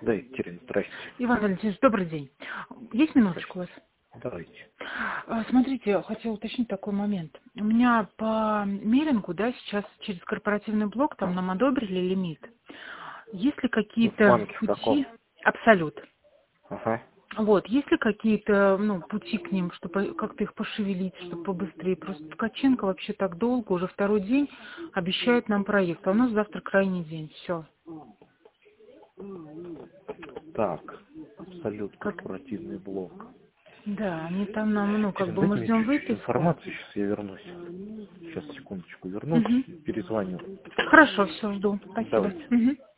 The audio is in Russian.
Да, Екатерина, здрасте. Иван Валентинович, добрый день. Есть минуточку у вас? Давайте. Смотрите, хотела уточнить такой момент. У меня по мейлингу, да, сейчас через корпоративный блог там нам одобрили лимит. Есть ли В какие-то банке в каком? пути? Абсолют. Ага. Вот, есть ли какие-то, пути к ним, чтобы как-то их пошевелить, чтобы побыстрее? Просто Ткаченко вообще так долго, уже второй день обещает нам проект, а у нас завтра крайний день, все. Так, абсолют корпоративный блок. Да, они там нам, Екатерина, мы дайте мне ждем чуть-чуть выписку. информации, сейчас я вернусь. Сейчас, секундочку, вернусь, Мгм. перезвоню. Хорошо, все, жду. Спасибо. Давайте. Мгм.